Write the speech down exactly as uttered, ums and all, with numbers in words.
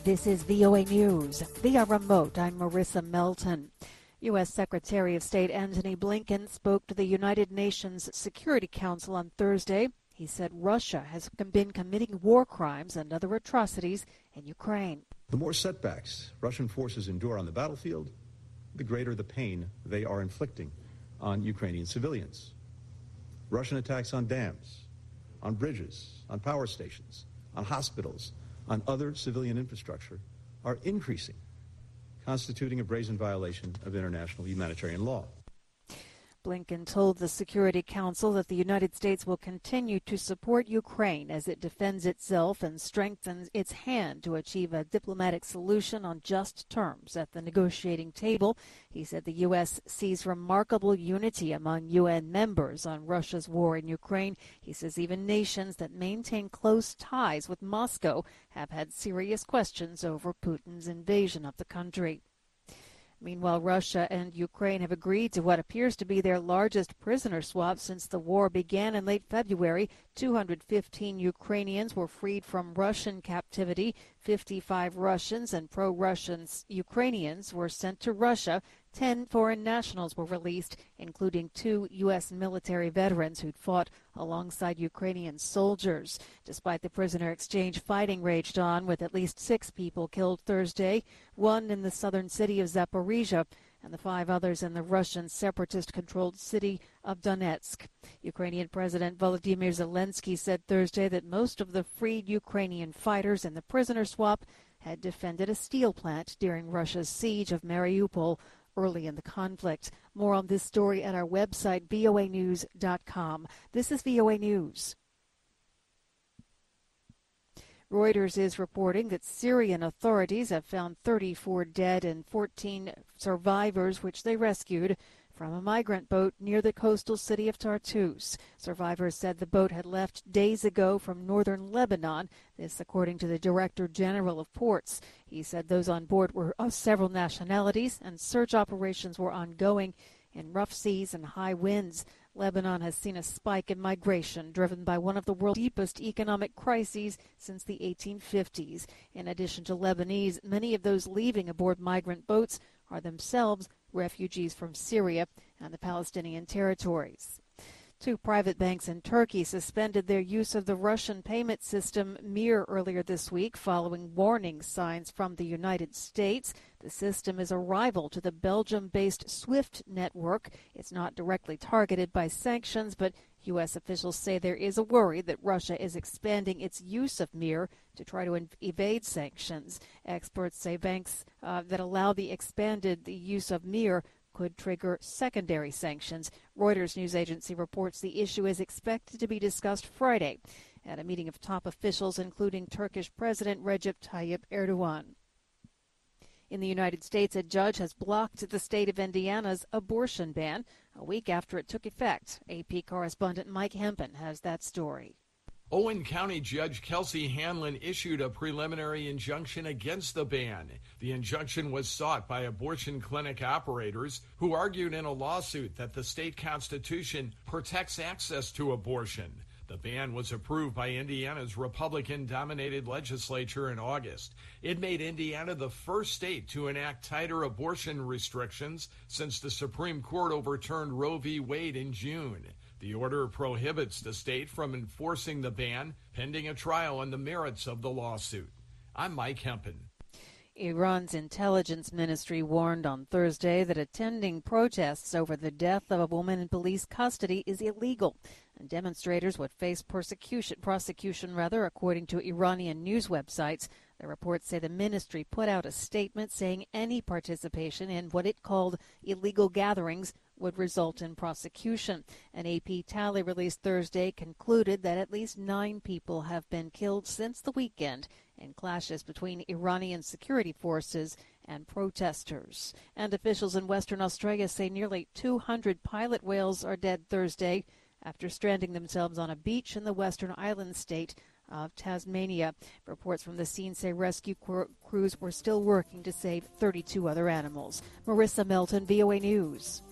This is V O A News. Via remote, I'm Marissa Melton. U S. Secretary of State Antony Blinken spoke to the United Nations Security Council on Thursday. He said Russia has been committing war crimes and other atrocities in Ukraine. The more setbacks Russian forces endure on the battlefield, the greater the pain they are inflicting on Ukrainian civilians. Russian attacks on dams, on bridges, on power stations, on hospitals, on other civilian infrastructure are increasing, constituting a brazen violation of international humanitarian law. Blinken told the Security Council that the United States will continue to support Ukraine as it defends itself and strengthens its hand to achieve a diplomatic solution on just terms at the negotiating table. He said the U S sees remarkable unity among U N members on Russia's war in Ukraine. He says even nations that maintain close ties with Moscow have had serious questions over Putin's invasion of the country. Meanwhile, Russia and Ukraine have agreed to what appears to be their largest prisoner swap since the war began in late February. two hundred fifteen Ukrainians were freed from Russian captivity. fifty-five Russians and pro-Russian Ukrainians were sent to Russia. Ten foreign nationals were released, including two U S military veterans who'd fought alongside Ukrainian soldiers. Despite the prisoner exchange, fighting raged on, with at least six people killed Thursday, one in the southern city of Zaporizhia, and the five others in the Russian separatist-controlled city of Donetsk. Ukrainian President Volodymyr Zelensky said Thursday that most of the freed Ukrainian fighters in the prisoner swap had defended a steel plant during Russia's siege of Mariupol early in the conflict. More on this story at our website, V O A news dot com. This is V O A News. Reuters is reporting that Syrian authorities have found thirty-four dead and fourteen survivors, which they rescued from a migrant boat near the coastal city of Tartus. Survivors said the boat had left days ago from northern Lebanon, this according to the Director General of Ports. He said those on board were of several nationalities and search operations were ongoing in rough seas and high winds. Lebanon has seen a spike in migration driven by one of the world's deepest economic crises since the eighteen fifties. In addition to Lebanese, many of those leaving aboard migrant boats are themselves refugees from Syria and the Palestinian territories. Two private banks in Turkey suspended their use of the Russian payment system Mir earlier this week following warning signs from the United States. The system is a rival to the Belgium-based SWIFT network. It's not directly targeted by sanctions, but U S officials say there is a worry that Russia is expanding its use of Mir to try to evade sanctions. Experts say banks uh, that allow the expanded the use of Mir could trigger secondary sanctions. Reuters news agency reports the issue is expected to be discussed Friday at a meeting of top officials, including Turkish President Recep Tayyip Erdogan. In the United States, a judge has blocked the state of Indiana's abortion ban a week after it took effect. A P correspondent Mike Hempen has that story. Owen County Judge Kelsey Hanlon issued a preliminary injunction against the ban. The injunction was sought by abortion clinic operators who argued in a lawsuit that the state constitution protects access to abortion. The ban was approved by Indiana's Republican-dominated legislature in August. It made Indiana the first state to enact tighter abortion restrictions since the Supreme Court overturned Roe v. Wade in June. The order prohibits the state from enforcing the ban pending a trial on the merits of the lawsuit. I'm Mike Hempen. Iran's intelligence ministry warned on Thursday that attending protests over the death of a woman in police custody is illegal, and demonstrators would face persecution, prosecution rather, according to Iranian news websites. The reports say the ministry put out a statement saying any participation in what it called illegal gatherings would result in prosecution. An A P tally released Thursday concluded that at least nine people have been killed since the weekend in clashes between Iranian security forces and protesters. And officials in Western Australia say nearly two hundred pilot whales are dead Thursday after stranding themselves on a beach in the western island state of Tasmania. Reports from the scene say rescue crews were still working to save thirty-two other animals. Marissa Melton, V O A News.